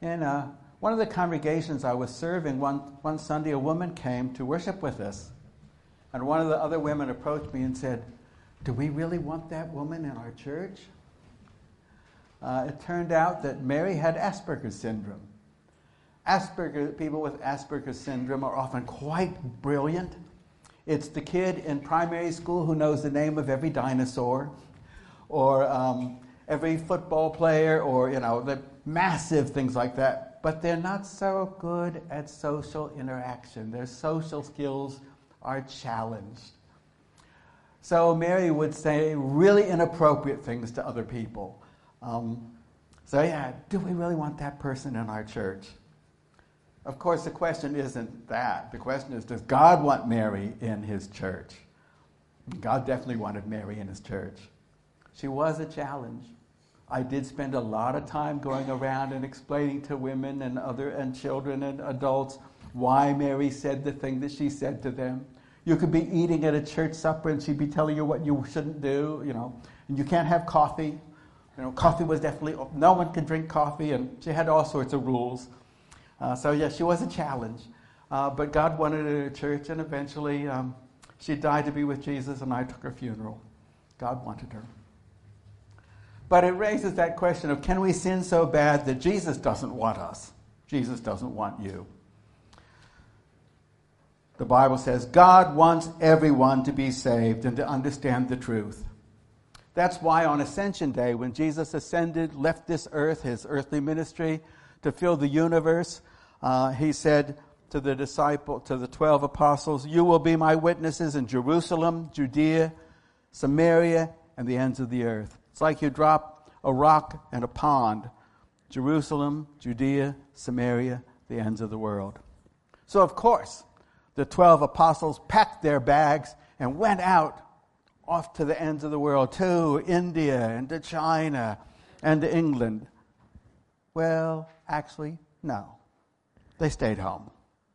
In one of the congregations I was serving, one Sunday a woman came to worship with us. And one of the other women approached me and said, "Do we really want that woman in our church?" It turned out that Mary had Asperger's syndrome. People with Asperger's syndrome are often quite brilliant. It's the kid in primary school who knows the name of every dinosaur, or every football player, or the massive things like that. But they're not so good at social interaction. Their social skills are challenged. So Mary would say really inappropriate things to other people. Do we really want that person in our church? Of course, the question isn't that. The question is, does God want Mary in his church? God definitely wanted Mary in his church. She was a challenge. I did spend a lot of time going around and explaining to women and children and adults why Mary said the thing that she said to them. You could be eating at a church supper and she'd be telling you what you shouldn't do, and you can't have coffee. Coffee was definitely, no one could drink coffee, and she had all sorts of rules. She was a challenge. But God wanted her in a church, and eventually she died to be with Jesus, and I took her funeral. God wanted her. But it raises that question of, can we sin so bad that Jesus doesn't want us? Jesus doesn't want you. The Bible says God wants everyone to be saved and to understand the truth. That's why on Ascension Day, when Jesus ascended, left this earth, his earthly ministry, to fill the universe, he said to the 12 apostles, "You will be my witnesses in Jerusalem, Judea, Samaria, and the ends of the earth." It's like you drop a rock in a pond. Jerusalem, Judea, Samaria, the ends of the world. So of course, the 12 apostles packed their bags and went out off to the ends of the world, to India and to China and to England. Well, actually, no. They stayed home.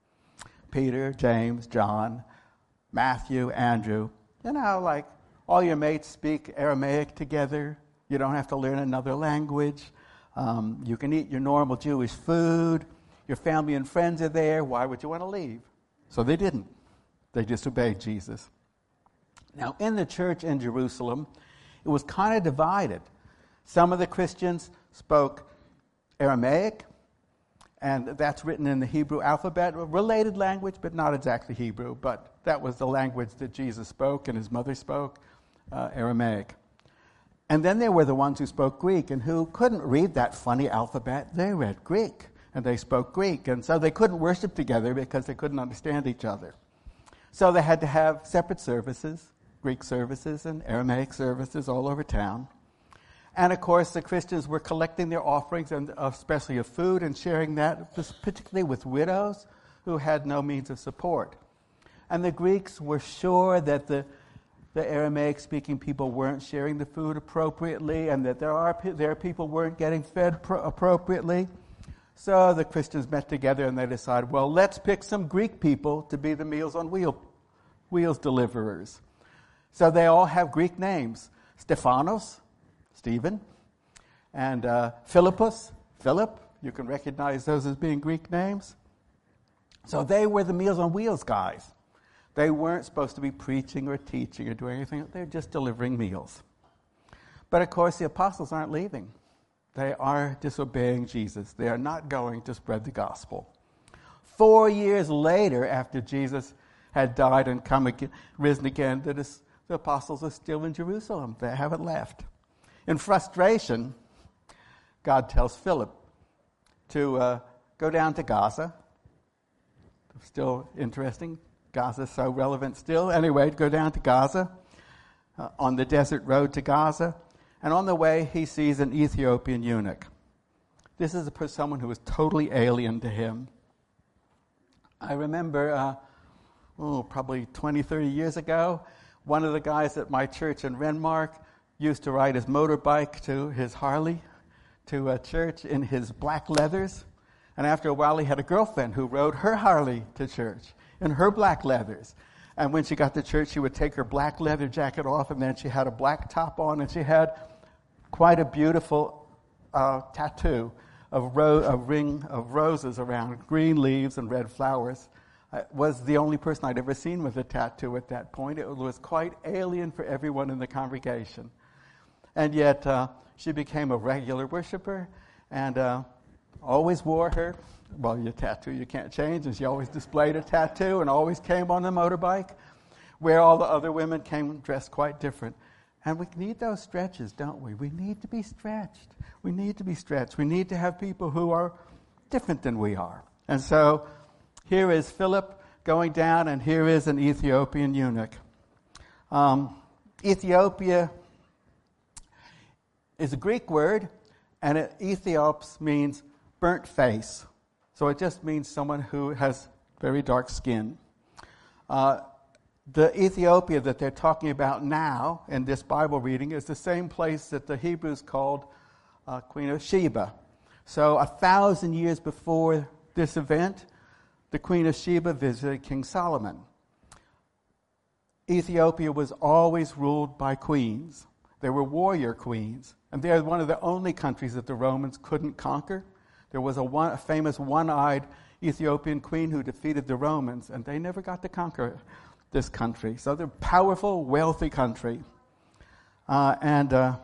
Peter, James, John, Matthew, Andrew, like all your mates speak Aramaic together. You don't have to learn another language. You can eat your normal Jewish food. Your family and friends are there. Why would you want to leave? So they didn't. They just obeyed Jesus. Now, in the church in Jerusalem, it was kind of divided. Some of the Christians spoke Aramaic, and that's written in the Hebrew alphabet, a related language, but not exactly Hebrew, but that was the language that Jesus spoke and his mother spoke, Aramaic. And then there were the ones who spoke Greek and who couldn't read that funny alphabet. They read Greek, and they spoke Greek, and so they couldn't worship together because they couldn't understand each other. So they had to have separate services, Greek services and Aramaic services all over town. And of course, the Christians were collecting their offerings, and especially of food, and sharing that, particularly with widows who had no means of support. And the Greeks were sure that the Aramaic-speaking people weren't sharing the food appropriately, and that their people weren't getting fed appropriately. So the Christians met together and they decided, well, let's pick some Greek people to be the Meals on Wheels deliverers. So they all have Greek names. Stephanos, Stephen, and Philippus, Philip. You can recognize those as being Greek names. So they were the Meals on Wheels guys. They weren't supposed to be preaching or teaching or doing anything. They're just delivering meals. But of course, the apostles aren't leaving. They are disobeying Jesus. They are not going to spread the gospel. 4 years later, after Jesus had died and risen again, the apostles are still in Jerusalem. They haven't left. In frustration, God tells Philip to go down to Gaza. Still interesting. Gaza's so relevant still. Anyway, go down to Gaza, on the desert road to Gaza. And on the way, he sees an Ethiopian eunuch. This is someone who is totally alien to him. I remember, probably 20, 30 years ago, one of the guys at my church in Renmark used to ride his motorbike to his Harley to a church in his black leathers. And after a while, he had a girlfriend who rode her Harley to church in her black leathers. And when she got to church, she would take her black leather jacket off, and then she had a black top on, and she had quite a beautiful tattoo a ring of roses around green leaves and red flowers. I was the only person I'd ever seen with a tattoo at that point. It was quite alien for everyone in the congregation. And yet she became a regular worshiper and always wore your tattoo you can't change, and she always displayed a tattoo and always came on a motorbike, where all the other women came dressed quite different. And we need those stretches, don't we? We need to be stretched. We need to be stretched. We need to have people who are different than we are. And so here is Philip going down, and here is an Ethiopian eunuch. Ethiopia is a Greek word, and Ethiops means burnt face. So it just means someone who has very dark skin. The Ethiopia that they're talking about now in this Bible reading is the same place that the Hebrews called Queen of Sheba. So 1,000 years before this event, the Queen of Sheba visited King Solomon. Ethiopia was always ruled by queens. They were warrior queens. And they're one of the only countries that the Romans couldn't conquer. There was a famous one-eyed Ethiopian queen who defeated the Romans, and they never got to conquer this country. So they're a powerful, wealthy country. So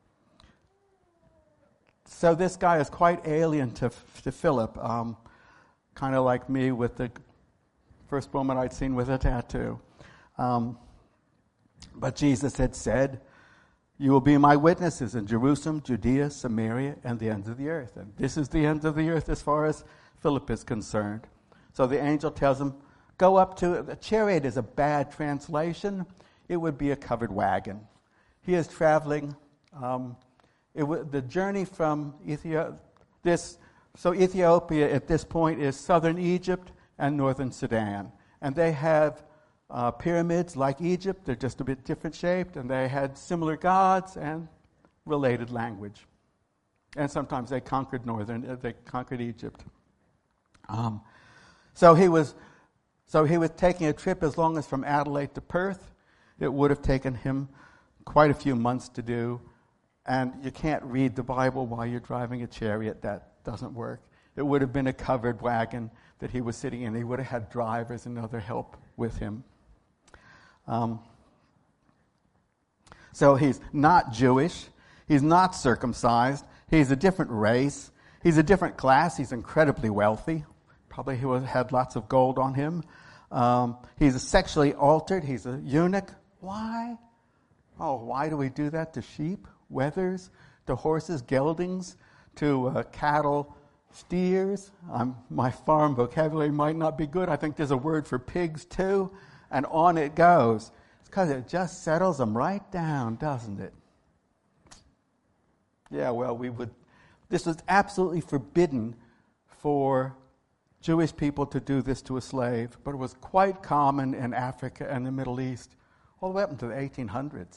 this guy is quite alien to Philip, kind of like me with the first woman I'd seen with a tattoo. But Jesus had said, "You will be my witnesses in Jerusalem, Judea, Samaria, and the ends of the earth." And this is the ends of the earth as far as Philip is concerned. So the angel tells him, go up to, a chariot is a bad translation. It would be a covered wagon. He is traveling, the journey from Ethiopia, Ethiopia at this point is southern Egypt and northern Sudan. And they have pyramids like Egypt. They're just a bit different shaped, and they had similar gods and related language. And sometimes they conquered Egypt. So he was taking a trip as long as from Adelaide to Perth. It would have taken him quite a few months to do. And you can't read the Bible while you're driving a chariot. That doesn't work. It would have been a covered wagon that he was sitting in. He would have had drivers and other help with him. So he's not Jewish. He's not circumcised. He's a different race. He's a different class. He's incredibly wealthy. Probably he had lots of gold on him. He's sexually altered. He's a eunuch. Why? Oh, why do we do that to sheep, wethers, to horses, geldings, to cattle, steers? My farm vocabulary might not be good. I think there's a word for pigs too. And on it goes. It's because it just settles them right down, doesn't it? Yeah, well, this was absolutely forbidden for Jewish people to do this to a slave, but it was quite common in Africa and the Middle East, all the way up into the 1800s.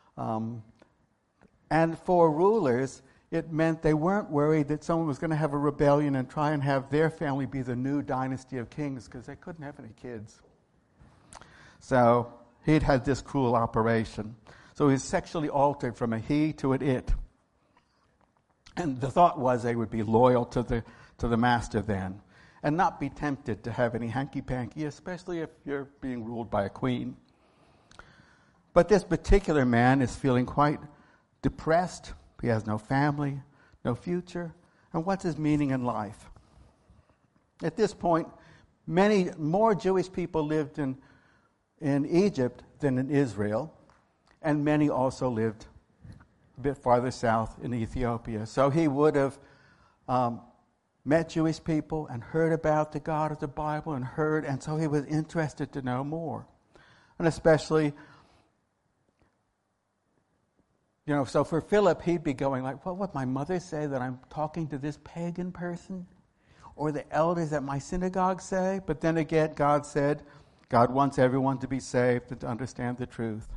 And for rulers, it meant they weren't worried that someone was going to have a rebellion and try and have their family be the new dynasty of kings, because they couldn't have any kids. So he'd had this cruel operation. So he's sexually altered from a he to an it. And the thought was they would be loyal to the master then, and not be tempted to have any hanky-panky, especially if you're being ruled by a queen. But this particular man is feeling quite depressed. He has no family, no future. And what's his meaning in life? At this point, many more Jewish people lived in Egypt than in Israel, and many also lived a bit farther south in Ethiopia. So he would have met Jewish people and heard about the God of the Bible and so he was interested to know more. And especially, so for Philip, he'd be going like, what would my mother say that I'm talking to this pagan person? Or the elders at my synagogue say? But then again, God said, God wants everyone to be saved and to understand the truth.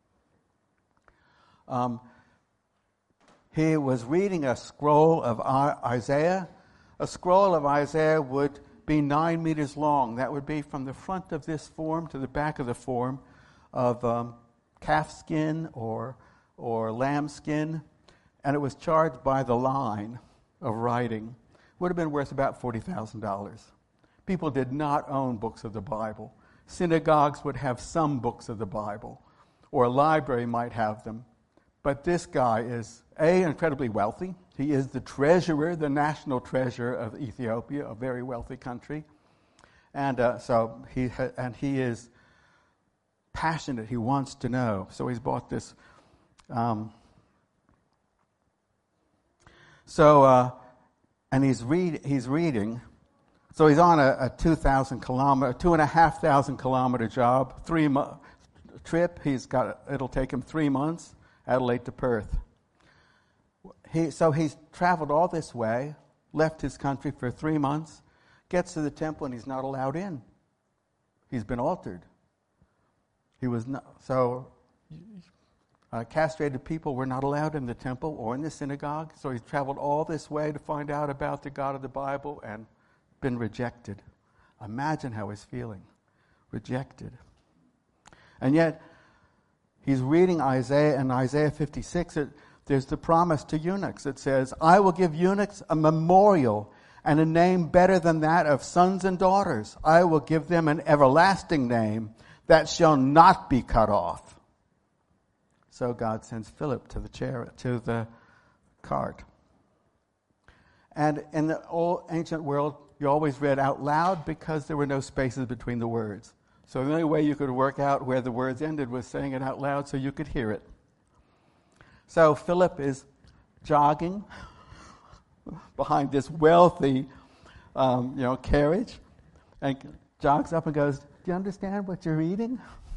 He was reading a scroll of Isaiah. A scroll of Isaiah would be 9 meters long. That would be from the front of this form to the back of the form of calf skin or lamb skin. And it was charged by the line. of writing would have been worth about $40,000. People did not own books of the Bible. Synagogues would have some books of the Bible, or a library might have them. But this guy is, A, incredibly wealthy. He is the treasurer, the national treasurer of Ethiopia, a very wealthy country. And so he is passionate. He wants to know. So he's bought this. And he's reading. So he's on a 2,500 kilometer job, trip. It'll take him 3 months, Adelaide to Perth. So he's traveled all this way, left his country for 3 months, gets to the temple, and he's not allowed in. He's been altered. He was not, castrated people were not allowed in the temple or in the synagogue. So he's traveled all this way to find out about the God of the Bible and been rejected. Imagine how he's feeling. Rejected. And yet, he's reading Isaiah, and Isaiah 56, there's the promise to eunuchs. It says, I will give eunuchs a memorial and a name better than that of sons and daughters. I will give them an everlasting name that shall not be cut off. So God sends Philip to the cart. And in the old ancient world, you always read out loud because there were no spaces between the words. So the only way you could work out where the words ended was saying it out loud so you could hear it. So Philip is jogging behind this wealthy, carriage, and jogs up and goes, "Do you understand what you're reading?"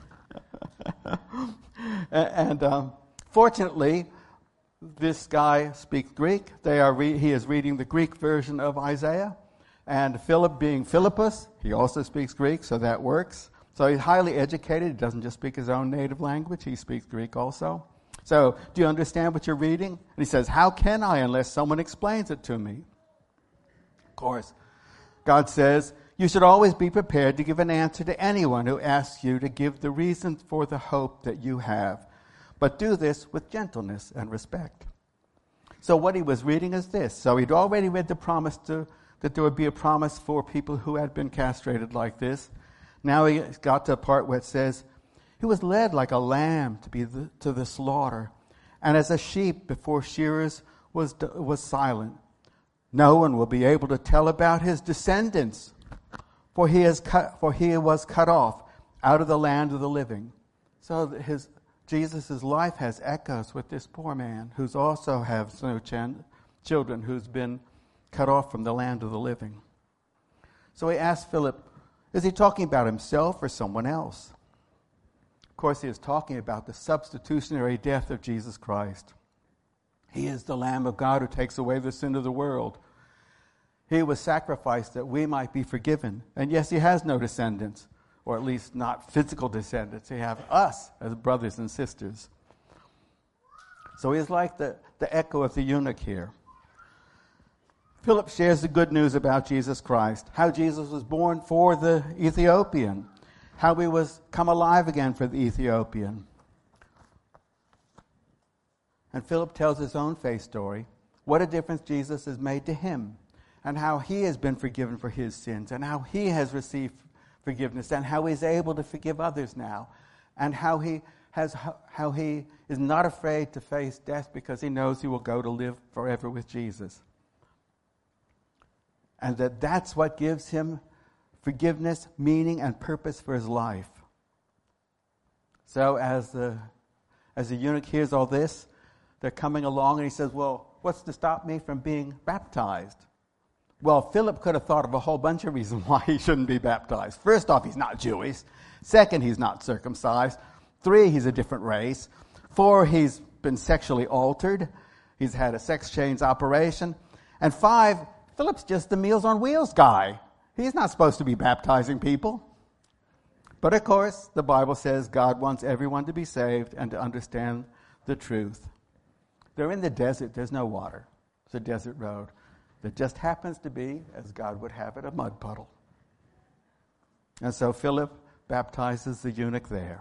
and fortunately, this guy speaks Greek. He is reading the Greek version of Isaiah. And Philip, being Philippus, he also speaks Greek, so that works. So he's highly educated. He doesn't just speak his own native language. He speaks Greek also. So, do you understand what you're reading? And he says, how can I unless someone explains it to me? Of course, God says, you should always be prepared to give an answer to anyone who asks you to give the reason for the hope that you have. But do this with gentleness and respect. So what he was reading is this. So he'd already read the promise that there would be a promise for people who had been castrated like this. Now he got to a part where it says, he was led like a lamb to the slaughter, and as a sheep before shearers was silent. No one will be able to tell about his descendants, for he was cut off out of the land of the living. So Jesus' life has echoes with this poor man who's also has no children, who's been cut off from the land of the living. So he asked Philip, is he talking about himself or someone else? Of course, he is talking about the substitutionary death of Jesus Christ. He is the Lamb of God who takes away the sin of the world. He was sacrificed that we might be forgiven. And yes, he has no descendants, or at least not physical descendants. He has us as brothers and sisters. So he is like the echo of the eunuch here. Philip shares the good news about Jesus Christ, how Jesus was born for the Ethiopian, how he was come alive again for the Ethiopian. And Philip tells his own faith story, what a difference Jesus has made to him, and how he has been forgiven for his sins, and how he has received forgiveness, and how he's able to forgive others now, and how he is not afraid to face death because he knows he will go to live forever with Jesus. And that's what gives him forgiveness, meaning, and purpose for his life. So as the eunuch hears all this, they're coming along and he says, well, what's to stop me from being baptized? Well, Philip could have thought of a whole bunch of reasons why he shouldn't be baptized. First off, he's not Jewish. Second, he's not circumcised. 3, he's a different race. 4, he's been sexually altered. He's had a sex change operation. And 5, Philip's just the Meals on Wheels guy. He's not supposed to be baptizing people. But of course, the Bible says God wants everyone to be saved and to understand the truth. They're in the desert. There's no water. It's a desert road. That just happens to be, as God would have it, a mud puddle. And so Philip baptizes the eunuch there.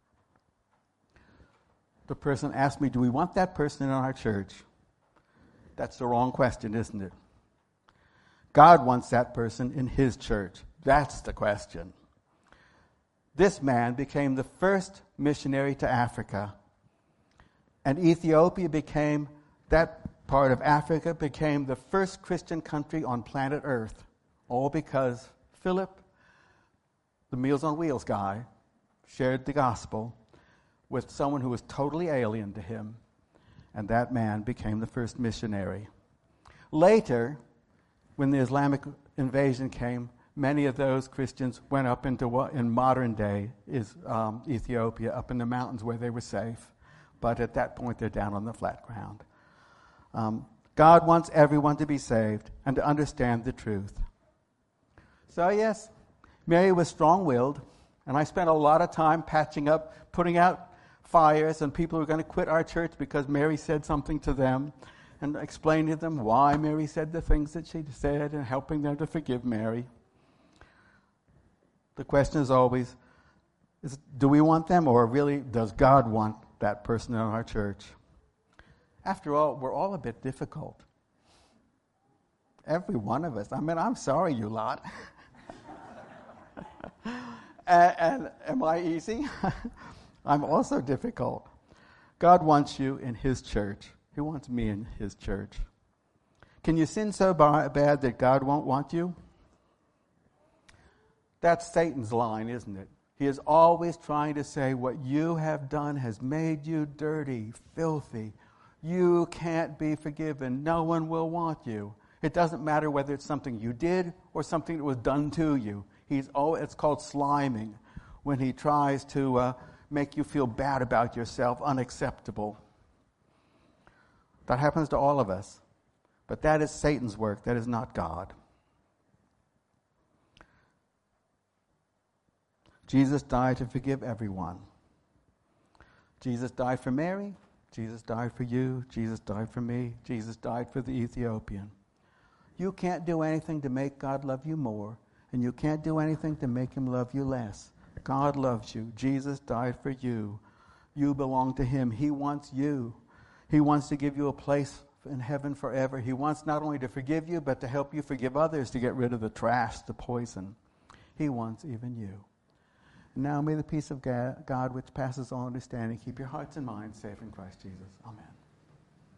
The person asked me, do we want that person in our church? That's the wrong question, isn't it? God wants that person in his church. That's the question. This man became the first missionary to Africa. And Ethiopia became, that part of Africa became the first Christian country on planet Earth. All because Philip, the Meals on Wheels guy, shared the gospel with someone who was totally alien to him. And that man became the first missionary. Later, when the Islamic invasion came, many of those Christians went up into what in modern day is Ethiopia, up in the mountains where they were safe. But at that point, they're down on the flat ground. God wants everyone to be saved and to understand the truth. So yes, Mary was strong-willed, and I spent a lot of time patching up, putting out fires, and people were going to quit our church because Mary said something to them, and explaining to them why Mary said the things that she said and helping them to forgive Mary. The question is always, do we want them, or really does God want that person in our church? After all, we're all a bit difficult. Every one of us. I mean, I'm sorry, you lot. and am I easy? I'm also difficult. God wants you in his church. He wants me in his church. Can you sin so bad that God won't want you? That's Satan's line, isn't it? He is always trying to say what you have done has made you dirty, filthy. You can't be forgiven. No one will want you. It doesn't matter whether it's something you did or something that was done to you. It's called sliming, when he tries to make you feel bad about yourself, unacceptable. That happens to all of us. But that is Satan's work. That is not God. Jesus died to forgive everyone. Jesus died for Mary. Jesus died for you. Jesus died for me. Jesus died for the Ethiopian. You can't do anything to make God love you more, and you can't do anything to make him love you less. God loves you. Jesus died for you. You belong to him. He wants you. He wants to give you a place in heaven forever. He wants not only to forgive you, but to help you forgive others, to get rid of the trash, the poison. He wants even you. Now may the peace of God, which passes all understanding, keep your hearts and minds safe in Christ Jesus. Amen.